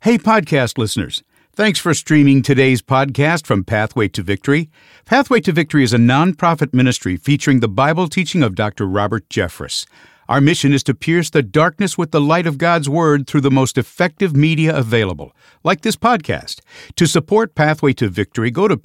Hey, podcast listeners. Thanks for streaming today's podcast from Pathway to Victory. Pathway to Victory is a nonprofit ministry featuring the Bible teaching of Dr. Robert Jeffress. Our mission is to pierce the darkness with the light of God's Word through the most effective media available, like this podcast. To support Pathway to Victory, go to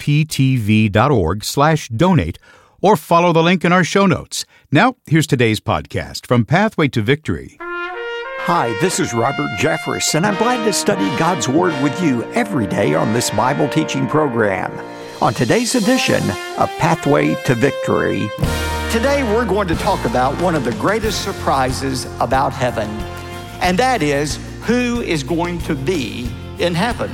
ptv.org/donate or follow the link in our show notes. Now, here's today's podcast from Pathway to Victory. Hi, this is Robert Jeffress, and I'm glad to study God's Word with you every day on this Bible teaching program. On today's edition of Pathway to Victory, today we're going to talk about one of the greatest surprises about heaven, and that is who is going to be in heaven.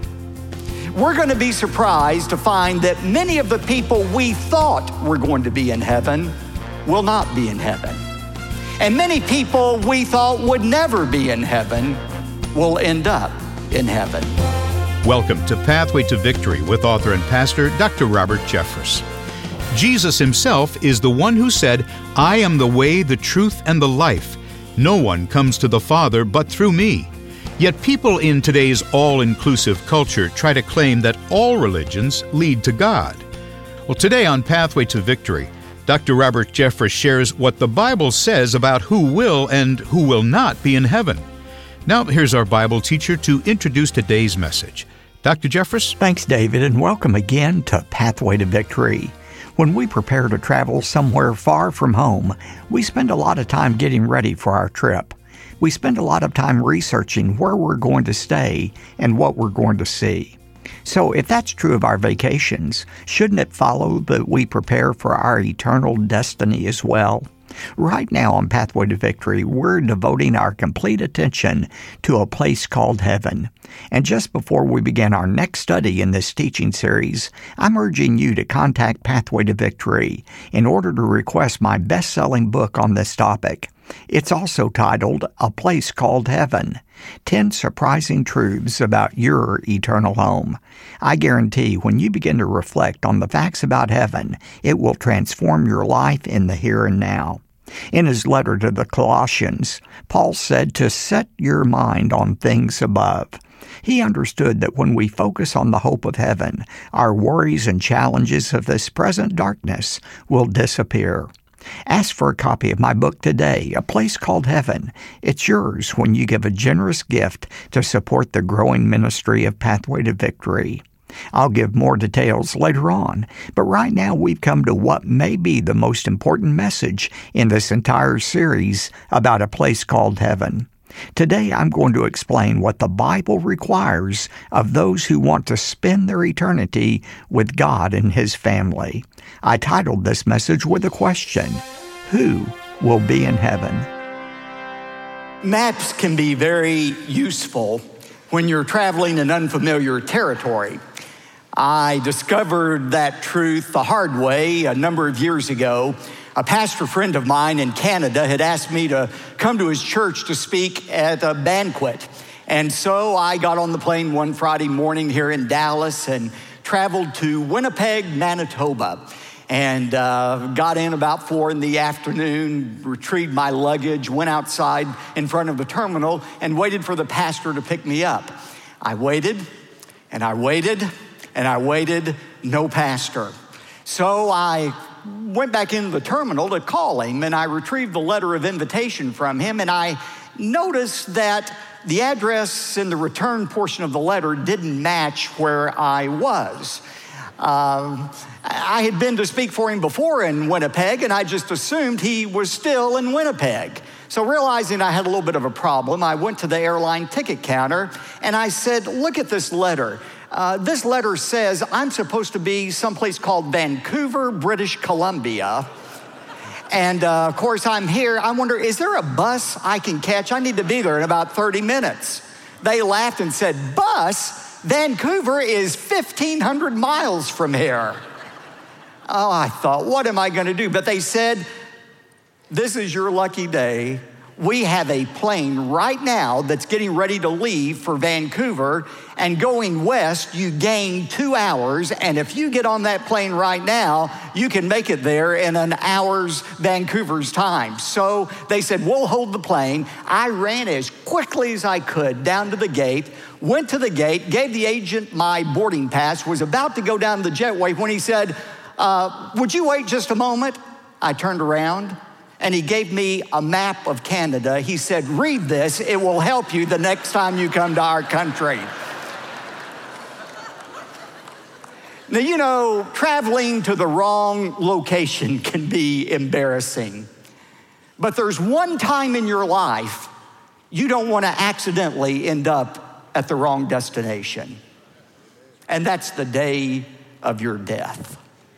We're going to be surprised to find that many of the people we thought were going to be in heaven will not be in heaven. And many people we thought would never be in heaven will end up in heaven. Welcome to Pathway to Victory with author and pastor Dr. Robert Jeffress. Jesus himself is the one who said, "I am the way, the truth, and the life. No one comes to the Father but through me." Yet people in today's all-inclusive culture try to claim that all religions lead to God. Well, today on Pathway to Victory, Dr. Robert Jeffress shares what the Bible says about who will and who will not be in heaven. Now, here's our Bible teacher to introduce today's message. Dr. Jeffress? Thanks, David, and welcome again to Pathway to Victory. When we prepare to travel somewhere far from home, we spend a lot of time getting ready for our trip. We spend a lot of time researching where we're going to stay and what we're going to see. So if that's true of our vacations, shouldn't it follow that we prepare for our eternal destiny as well? Right now on Pathway to Victory, we're devoting our complete attention to a place called heaven. And just before we begin our next study in this teaching series, I'm urging you to contact Pathway to Victory in order to request my best-selling book on this topic. It's also titled A Place Called Heaven, 10 Surprising Truths About Your Eternal Home. I guarantee when you begin to reflect on the facts about heaven, it will transform your life in the here and now. In his letter to the Colossians, Paul said to set your mind on things above. He understood that when we focus on the hope of heaven, our worries and challenges of this present darkness will disappear. Ask for a copy of my book today, A Place Called Heaven. It's yours when you give a generous gift to support the growing ministry of Pathway to Victory. I'll give more details later on, but right now we've come to what may be the most important message in this entire series about a place called heaven. Today I'm going to explain what the Bible requires of those who want to spend their eternity with God and His family. I titled this message with a question: who will be in heaven? Maps can be very useful when you're traveling in unfamiliar territory. I discovered that truth the hard way a number of years ago. A pastor friend of mine in Canada had asked me to come to his church to speak at a banquet. And so I got on the plane one Friday morning here in Dallas and traveled to Winnipeg, Manitoba. And got in about 4 p.m, retrieved my luggage, went outside in front of the terminal and waited for the pastor to pick me up. I waited, and I waited, and I waited, no pastor. So I went back into the terminal to call him, and I retrieved the letter of invitation from him, and I noticed that the address in the return portion of the letter didn't match where I was. I had been to speak for him before in Winnipeg, and I just assumed he was still in Winnipeg. So realizing I had a little bit of a problem, I went to the airline ticket counter, and I said, "Look at this letter. This letter says I'm supposed to be someplace called Vancouver, British Columbia. And of course, I'm here. I wonder, is there a bus I can catch? I need to be there in about 30 minutes. They laughed and said, "Bus? Vancouver is 1,500 miles from here." Oh, I thought, what am I going to do? But they said, "This is your lucky day. we have a plane right now that's getting ready to leave for Vancouver, and going west, you gain 2 hours, and if you get on that plane right now, you can make it there in an hour's Vancouver's time. So they said, we'll hold the plane. I ran as quickly as I could down to the gate, went to the gate, gave the agent my boarding pass, was about to go down the jetway when he said, would you wait just a moment? I turned around, and he gave me a map of Canada. He said, read this. It will help you the next time you come to our country. Now, you know, traveling to the wrong location can be embarrassing. But there's one time in your life you don't want to accidentally end up at the wrong destination. And that's the day of your death.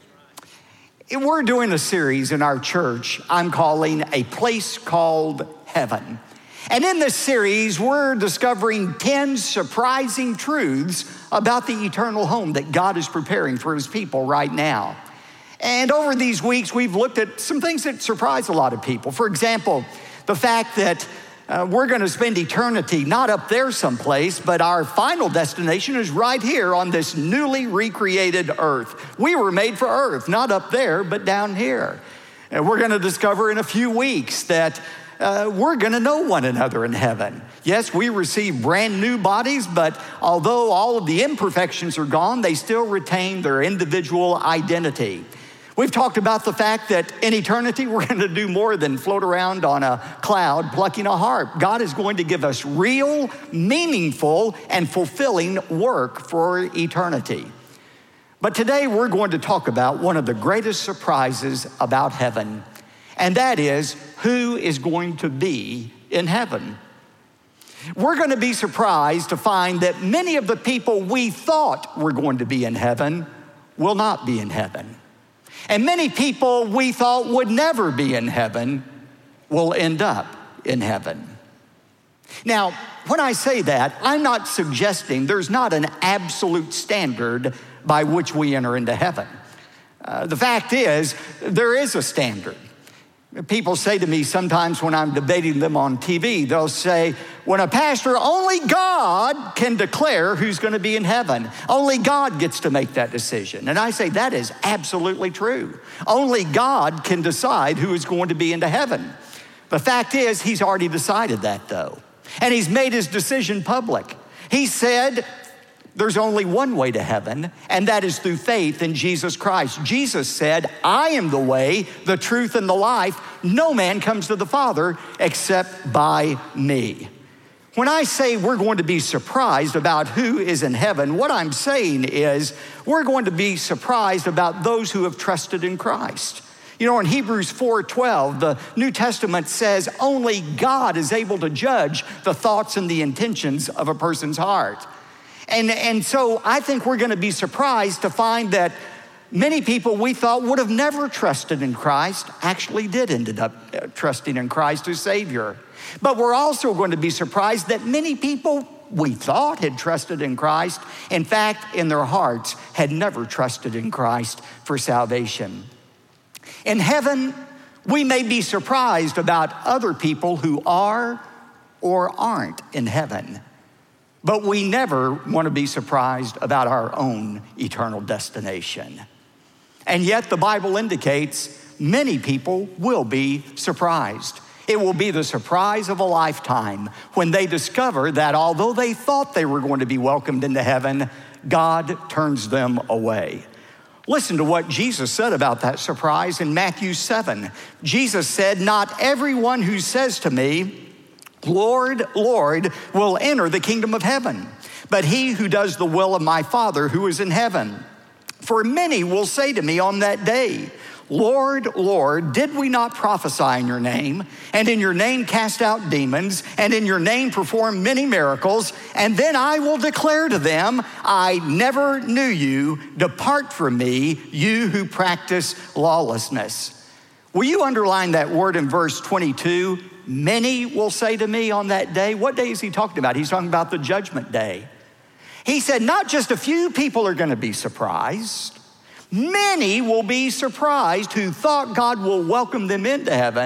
We're doing a series in our church I'm calling A Place Called Heaven. And in this series, we're discovering 10 surprising truths about the eternal home that God is preparing for his people right now. And over these weeks, we've looked at some things that surprise a lot of people. For example, the fact that we're going to spend eternity not up there someplace, but our final destination is right here on this newly recreated earth. We were made for earth, not up there, but down here. And we're going to discover in a few weeks that we're going to know one another in heaven. Yes, we receive brand new bodies, but although all of the imperfections are gone, they still retain their individual identity. We've talked about the fact that in eternity, we're going to do more than float around on a cloud plucking a harp. God is going to give us real, meaningful, and fulfilling work for eternity. But today, we're going to talk about one of the greatest surprises about heaven, and that is who is going to be in heaven. We're going to be surprised to find that many of the people we thought were going to be in heaven will not be in heaven. And many people we thought would never be in heaven will end up in heaven. Now, when I say that, I'm not suggesting there's not an absolute standard by which we enter into heaven. The fact is, there is a standard. People say to me sometimes when I'm debating them on TV, they'll say, when a pastor, only God can declare who's going to be in heaven. Only God gets to make that decision. And I say that is absolutely true. Only God can decide who is going to be into heaven. The fact is, he's already decided that though. And he's made his decision public. He said, there's only one way to heaven, and that is through faith in Jesus Christ. Jesus said, I am the way, the truth, and the life. No man comes to the Father except by me. When I say we're going to be surprised about who is in heaven, what I'm saying is we're going to be surprised about those who have trusted in Christ. You know, in Hebrews 4:12, the New Testament says only God is able to judge the thoughts and the intentions of a person's heart. And so I think we're going to be surprised to find that many people we thought would have never trusted in Christ actually did end up trusting in Christ as Savior. But we're also going to be surprised that many people we thought had trusted in Christ, in fact, in their hearts, had never trusted in Christ for salvation. In heaven, we may be surprised about other people who are or aren't in heaven. But we never want to be surprised about our own eternal destination. And yet the Bible indicates many people will be surprised. It will be the surprise of a lifetime when they discover that although they thought they were going to be welcomed into heaven, God turns them away. Listen to what Jesus said about that surprise in Matthew 7. Jesus said, not everyone who says to me, Lord, Lord, will enter the kingdom of heaven, but he who does the will of my Father who is in heaven. For many will say to me on that day, Lord, Lord, did we not prophesy in your name, and in your name cast out demons, and in your name perform many miracles? And then I will declare to them, I never knew you. Depart from me, you who practice lawlessness. Will you underline that word in verse 22? Many will say to me on that day. What day is he talking about? He's talking about the judgment day. He said not just a few people are going to be surprised. Many will be surprised who thought God will welcome them into heaven,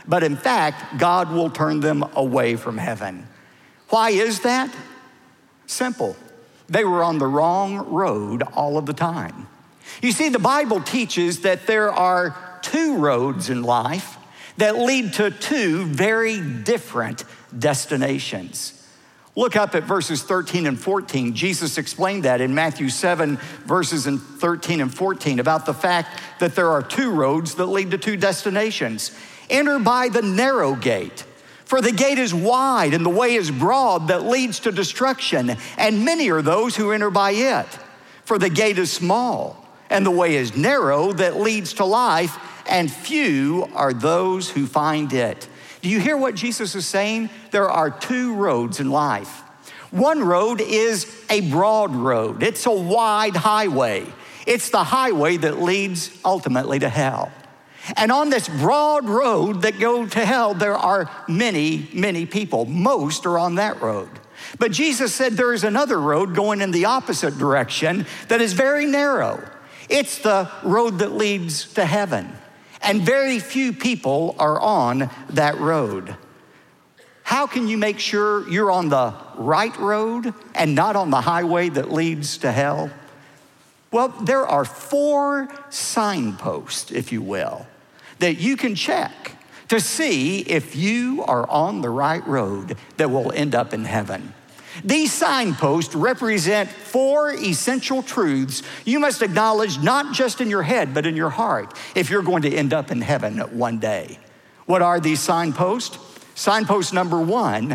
but in fact, God will turn them away from heaven. Why is that? Simple. They were on the wrong road all of the time. You see, the Bible teaches that there are two roads in life that lead to two very different destinations. Look up at verses 13 and 14. Jesus explained that in Matthew 7, verses 13 and 14, about the fact that there are two roads that lead to two destinations. Enter by the narrow gate, for the gate is wide and the way is broad that leads to destruction, and many are those who enter by it. For the gate is small and the way is narrow that leads to life, and few are those who find it. Do you hear what Jesus is saying? There are two roads in life. One road is a broad road. It's a wide highway. It's the highway that leads ultimately to hell. And on this broad road that goes to hell, there are many, many people. Most are on that road. But Jesus said there is another road going in the opposite direction that is very narrow. It's the road that leads to heaven. And very few people are on that road. How can you make sure you're on the right road and not on the highway that leads to hell? Well, there are 4 signposts, if you will, that you can check to see if you are on the right road that will end up in heaven. These signposts represent 4 essential truths you must acknowledge not just in your head, but in your heart if you're going to end up in heaven one day. What are these signposts? Signpost number 1,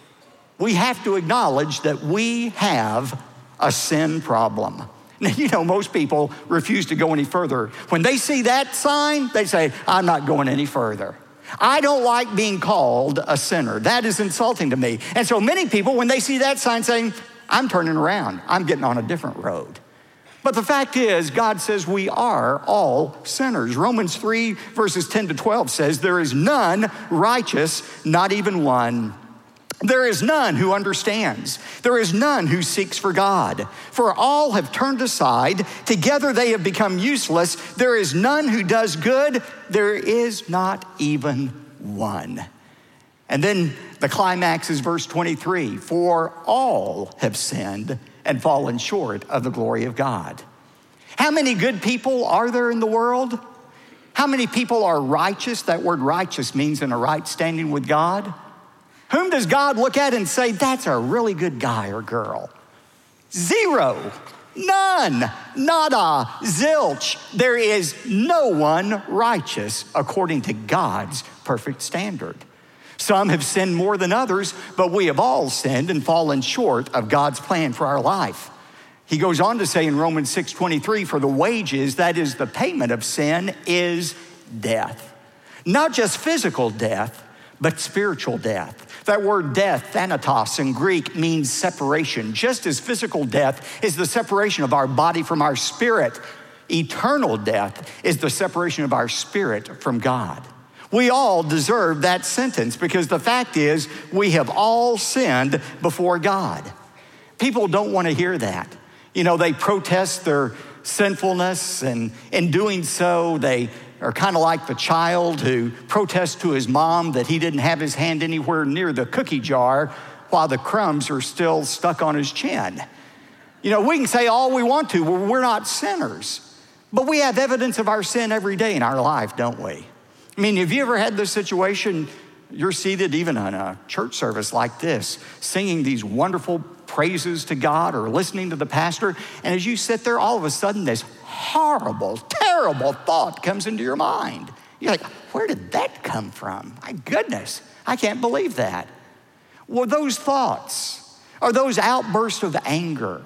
we have to acknowledge that we have a sin problem. Now, you know, most people refuse to go any further. When they see that sign, they say, I'm not going any further. I don't like being called a sinner. That is insulting to me. And so many people, when they see that sign, saying, I'm turning around. I'm getting on a different road. But the fact is, God says we are all sinners. Romans 3, verses 10 to 12 says, there is none righteous, not even one. There is none who understands. There is none who seeks for God. For all have turned aside. Together they have become useless. There is none who does good. There is not even one. And then the climax is verse 23. For all have sinned and fallen short of the glory of God. How many good people are there in the world? How many people are righteous? That word righteous means in a right standing with God. Whom does God look at and say, that's a really good guy or girl? 0, none, nada, zilch. There is no one righteous according to God's perfect standard. Some have sinned more than others, but we have all sinned and fallen short of God's plan for our life. He goes on to say in Romans 6:23, for the wages, that is the payment of sin, is death. Not just physical death, but spiritual death. That word death, thanatos in Greek, means separation. Just as physical death is the separation of our body from our spirit, eternal death is the separation of our spirit from God. We all deserve that sentence because the fact is we have all sinned before God. People don't want to hear that. You know, they protest their sinfulness, and in doing so, they are kind of like the child who protests to his mom that he didn't have his hand anywhere near the cookie jar while the crumbs are still stuck on his chin. You know, we can say all we want to, well, we're not sinners, but we have evidence of our sin every day in our life, don't we? I mean, have you ever had this situation? You're seated even in a church service like this, singing these wonderful praises to God or listening to the pastor, and as you sit there, all of a sudden this horrible, terrible thought comes into your mind. You're like, where did that come from? My goodness, I can't believe that. Well, those thoughts, or those outbursts of anger,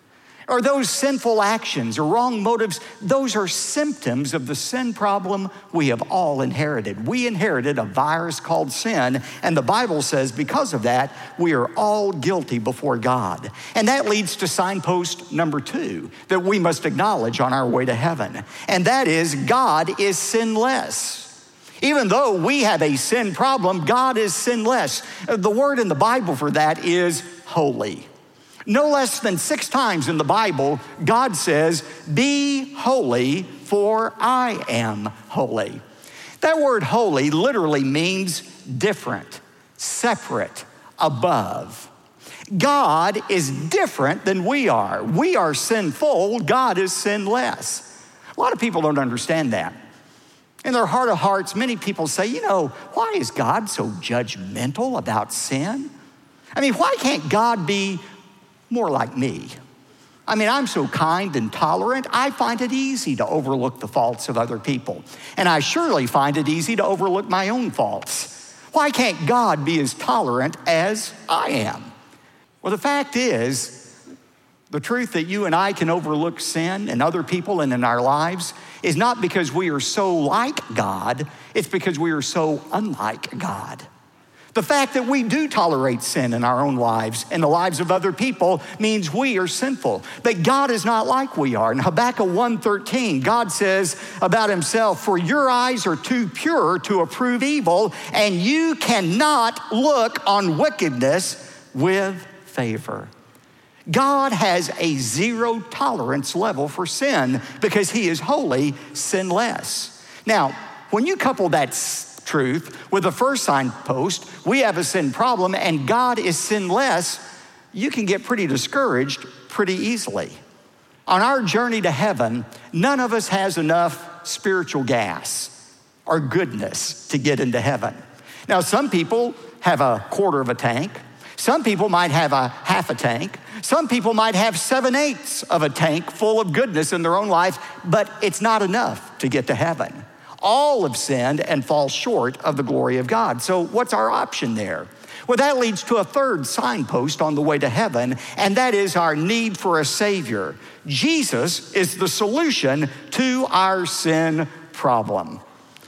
or those sinful actions or wrong motives, those are symptoms of the sin problem we have all inherited. We inherited a virus called sin, and the Bible says because of that, we are all guilty before God. And that leads to signpost number 2 that we must acknowledge on our way to heaven, and that is God is sinless. Even though we have a sin problem, God is sinless. The word in the Bible for that is holy. No less than 6 times in the Bible, God says, be holy, for I am holy. That word holy literally means different, separate, above. God is different than we are. We are sinful, God is sinless. A lot of people don't understand that. In their heart of hearts, many people say, why is God so judgmental about sin? I mean, why can't God be more like me? I mean, I'm so kind and tolerant, I find it easy to overlook the faults of other people. And I surely find it easy to overlook my own faults. Why can't God be as tolerant as I am? Well, the fact is, the truth that you and I can overlook sin in other people and in our lives is not because we are so like God, it's because we are so unlike God. The fact that we do tolerate sin in our own lives and the lives of other people means we are sinful. But God is not like we are. In Habakkuk 1:13, God says about himself, "For your eyes are too pure to approve evil, and you cannot look on wickedness with favor." God has a zero tolerance level for sin because he is holy, sinless. Now, when you couple that truth with the first signpost, we have a sin problem and God is sinless, you can get pretty discouraged pretty easily. On our journey to heaven, none of us has enough spiritual gas or goodness to get into heaven. Now, some people have a quarter of a tank. Some people might have a half a tank. Some people might have 7/8 of a tank full of goodness in their own life, but it's not enough to get to heaven. All have sinned and fall short of the glory of God. So what's our option there? Well, that leads to a third signpost on the way to heaven, and that is our need for a Savior. Jesus is the solution to our sin problem.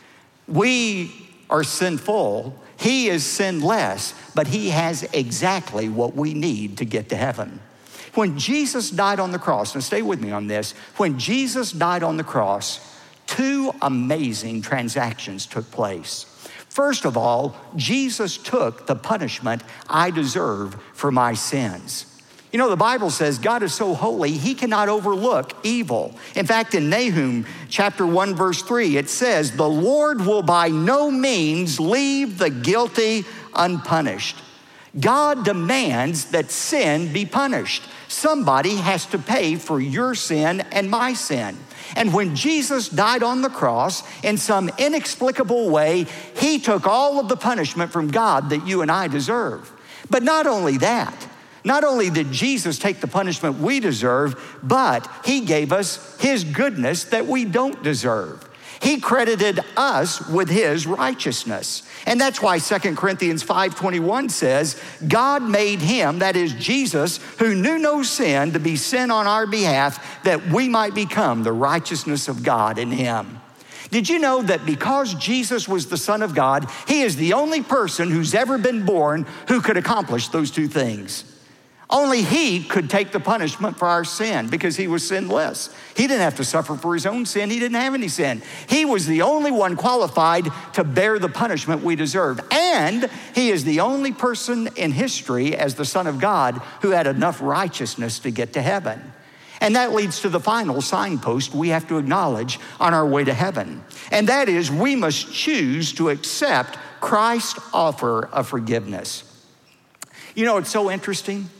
We are sinful. He is sinless, but he has exactly what we need to get to heaven. When Jesus died on the cross, and stay with me on this, when Jesus died on the cross, two amazing transactions took place. First of all, Jesus took the punishment I deserve for my sins. The Bible says God is so holy, he cannot overlook evil. In fact, in Nahum chapter 1, verse 3, it says, "The Lord will by no means leave the guilty unpunished." God demands that sin be punished. Somebody has to pay for your sin and my sin. And when Jesus died on the cross, in some inexplicable way, he took all of the punishment from God that you and I deserve. But not only that, not only did Jesus take the punishment we deserve, but he gave us his goodness that we don't deserve. He credited us with his righteousness. And that's why 2 Corinthians 5:21 says, God made him, that is Jesus, who knew no sin, to be sin on our behalf, that we might become the righteousness of God in him. Did you know that because Jesus was the Son of God, he is the only person who's ever been born who could accomplish those two things? Only he could take the punishment for our sin because he was sinless. He didn't have to suffer for his own sin. He didn't have any sin. He was the only one qualified to bear the punishment we deserved. And he is the only person in history as the Son of God who had enough righteousness to get to heaven. And that leads to the final signpost we have to acknowledge on our way to heaven. And that is we must choose to accept Christ's offer of forgiveness. It's so interesting.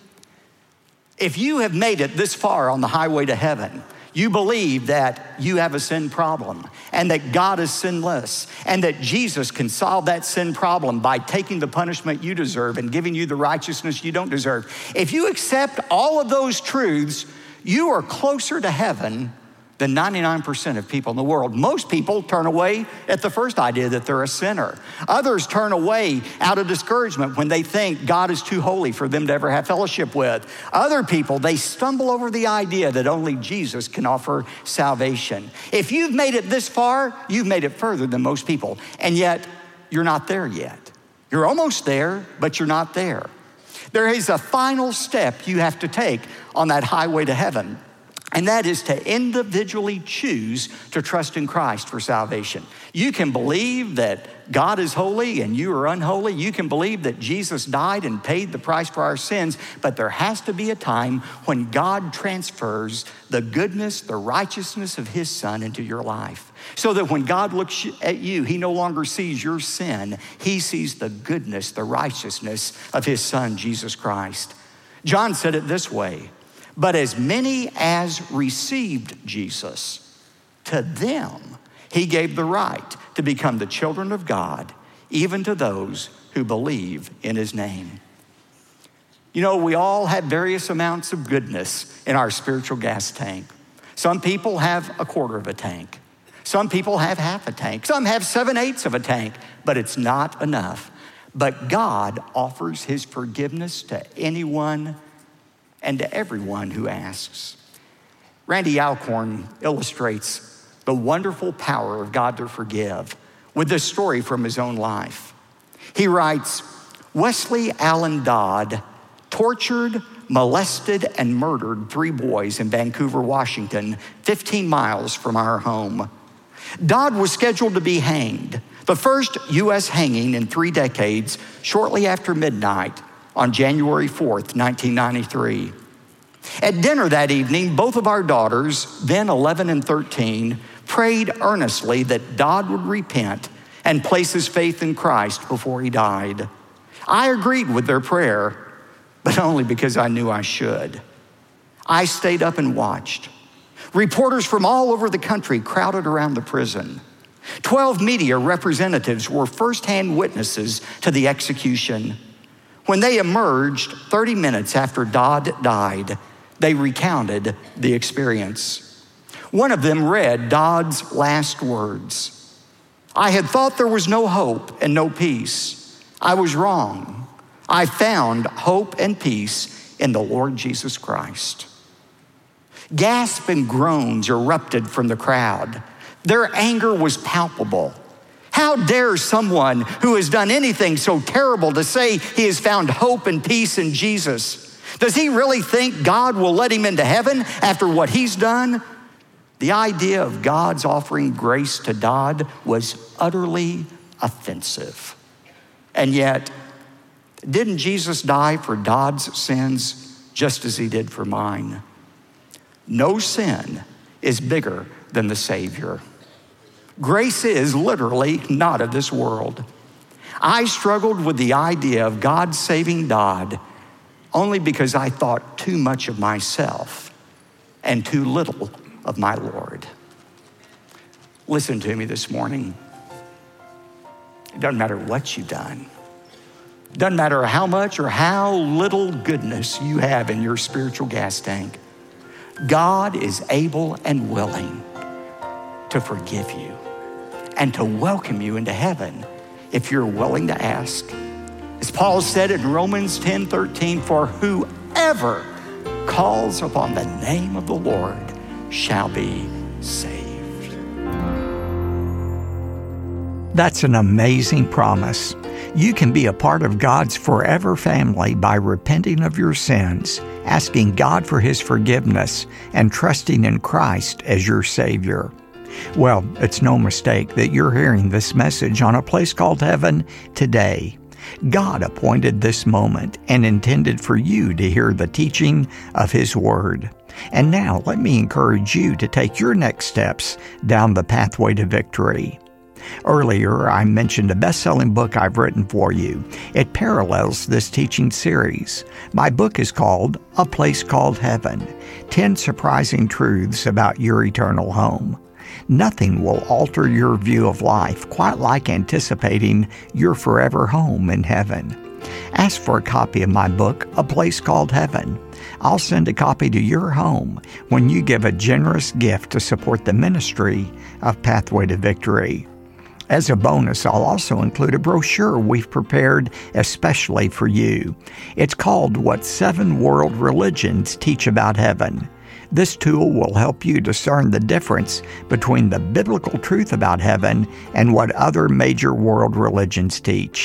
If you have made it this far on the highway to heaven, you believe that you have a sin problem and that God is sinless and that Jesus can solve that sin problem by taking the punishment you deserve and giving you the righteousness you don't deserve. If you accept all of those truths, you are closer to heaven than 99% of people in the world. Most people turn away at the first idea that they're a sinner. Others turn away out of discouragement when they think God is too holy for them to ever have fellowship with. Other people, they stumble over the idea that only Jesus can offer salvation. If you've made it this far, you've made it further than most people, and yet you're not there yet. You're almost there, but you're not there. There is a final step you have to take on that highway to heaven. And that is to individually choose to trust in Christ for salvation. You can believe that God is holy and you are unholy. You can believe that Jesus died and paid the price for our sins, but there has to be a time when God transfers the goodness, the righteousness of his Son into your life. So that when God looks at you, he no longer sees your sin. He sees the goodness, the righteousness of his Son, Jesus Christ. John said it this way, but as many as received Jesus, to them he gave the right to become the children of God, even to those who believe in his name. You know, we all have various amounts of goodness in our spiritual gas tank. Some people have a quarter of a tank. Some people have half a tank. Some have 7/8 of a tank, but it's not enough. But God offers his forgiveness to anyone and to everyone who asks. Randy Alcorn illustrates the wonderful power of God to forgive with this story from his own life. He writes, Wesley Allen Dodd tortured, molested, and murdered 3 boys in Vancouver, Washington, 15 miles from our home. Dodd was scheduled to be hanged, the first U.S. hanging in 3 decades, shortly after midnight on January 4th, 1993. At dinner that evening, both of our daughters, then 11 and 13, prayed earnestly that Dodd would repent and place his faith in Christ before he died. I agreed with their prayer, but only because I knew I should. I stayed up and watched. Reporters from all over the country crowded around the prison. 12 media representatives were firsthand witnesses to the execution. When they emerged 30 minutes after Dodd died, they recounted the experience. One of them read Dodd's last words. I had thought there was no hope and no peace. I was wrong. I found hope and peace in the Lord Jesus Christ. Gasps and groans erupted from the crowd. Their anger was palpable. How dare someone who has done anything so terrible to say he has found hope and peace in Jesus? Does he really think God will let him into heaven after what he's done? The idea of God's offering grace to Dodd was utterly offensive. And yet, didn't Jesus die for Dodd's sins just as he did for mine? No sin is bigger than the Savior. Grace is literally not of this world. I struggled with the idea of God saving Dodd only because I thought too much of myself and too little of my Lord. Listen to me this morning. It doesn't matter what you've done. It doesn't matter how much or how little goodness you have in your spiritual gas tank. God is able and willing to forgive you and to welcome you into heaven if you're willing to ask. As Paul said in Romans 10:13, for whoever calls upon the name of the Lord shall be saved. That's an amazing promise. You can be a part of God's forever family by repenting of your sins, asking God for his forgiveness, and trusting in Christ as your Savior. Well, it's no mistake that you're hearing this message on a place called heaven today. God appointed this moment and intended for you to hear the teaching of his word. And now let me encourage you to take your next steps down the pathway to victory. Earlier, I mentioned a best-selling book I've written for you. It parallels this teaching series. My book is called A Place Called Heaven, 10 Surprising Truths About Your Eternal Home. Nothing will alter your view of life quite like anticipating your forever home in heaven. Ask for a copy of my book, A Place Called Heaven. I'll send a copy to your home when you give a generous gift to support the ministry of Pathway to Victory. As a bonus, I'll also include a brochure we've prepared especially for you. It's called What 7 World Religions Teach About Heaven. This tool will help you discern the difference between the biblical truth about heaven and what other major world religions teach.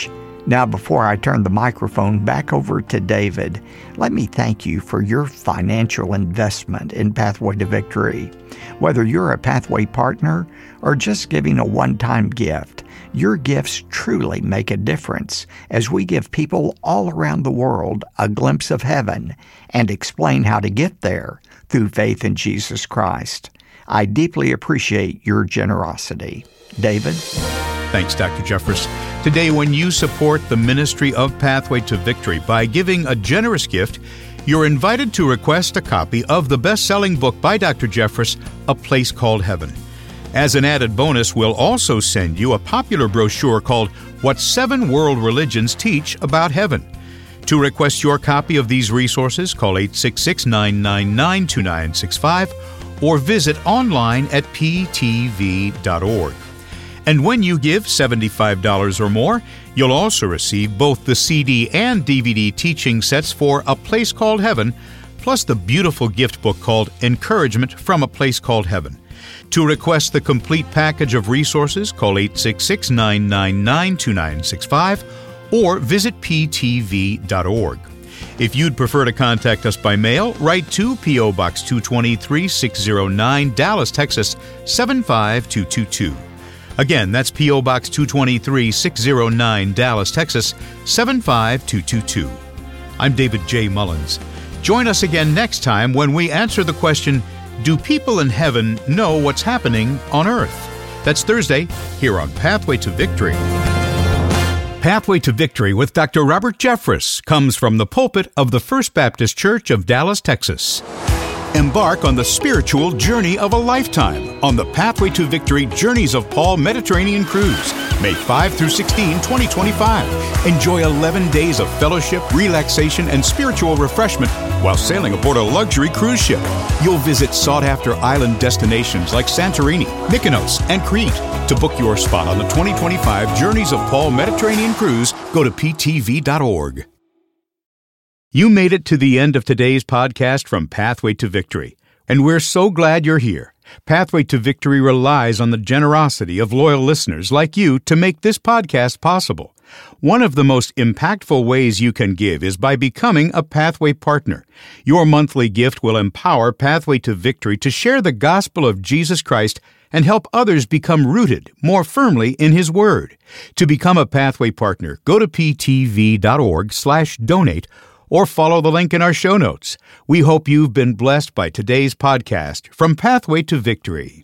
Now, before I turn the microphone back over to David, let me thank you for your financial investment in Pathway to Victory. Whether you're a Pathway partner or just giving a one-time gift, your gifts truly make a difference as we give people all around the world a glimpse of heaven and explain how to get there through faith in Jesus Christ. I deeply appreciate your generosity. David? Thanks, Dr. Jeffress. Today, when you support the ministry of Pathway to Victory by giving a generous gift, you're invited to request a copy of the best-selling book by Dr. Jeffress, A Place Called Heaven. As an added bonus, we'll also send you a popular brochure called What 7 World Religions Teach About Heaven. To request your copy of these resources, call 866-999-2965 or visit online at ptv.org. And when you give $75 or more, you'll also receive both the CD and DVD teaching sets for A Place Called Heaven, plus the beautiful gift book called Encouragement from A Place Called Heaven. To request the complete package of resources, call 866-999-2965 or visit ptv.org. If you'd prefer to contact us by mail, write to P.O. Box 223, 609, Dallas, Texas, 75222. Again, that's P.O. Box 223, 609, Dallas, Texas, 75222. I'm David J. Mullins. Join us again next time when we answer the question, do people in heaven know what's happening on earth? That's Thursday, here on Pathway to Victory. Pathway to Victory with Dr. Robert Jeffress comes from the pulpit of the First Baptist Church of Dallas, Texas. Embark on the spiritual journey of a lifetime on the Pathway to Victory Journeys of Paul Mediterranean Cruise, May 5 through 16, 2025. Enjoy 11 days of fellowship, relaxation, and spiritual refreshment while sailing aboard a luxury cruise ship. You'll visit sought-after island destinations like Santorini, Mykonos, and Crete. To book your spot on the 2025 Journeys of Paul Mediterranean Cruise, go to ptv.org. You made it to the end of today's podcast from Pathway to Victory, and we're so glad you're here. Pathway to Victory relies on the generosity of loyal listeners like you to make this podcast possible. One of the most impactful ways you can give is by becoming a Pathway partner. Your monthly gift will empower Pathway to Victory to share the gospel of Jesus Christ and help others become rooted more firmly in His Word. To become a Pathway partner, go to ptv.org/donate or follow the link in our show notes. We hope you've been blessed by today's podcast from Pathway to Victory.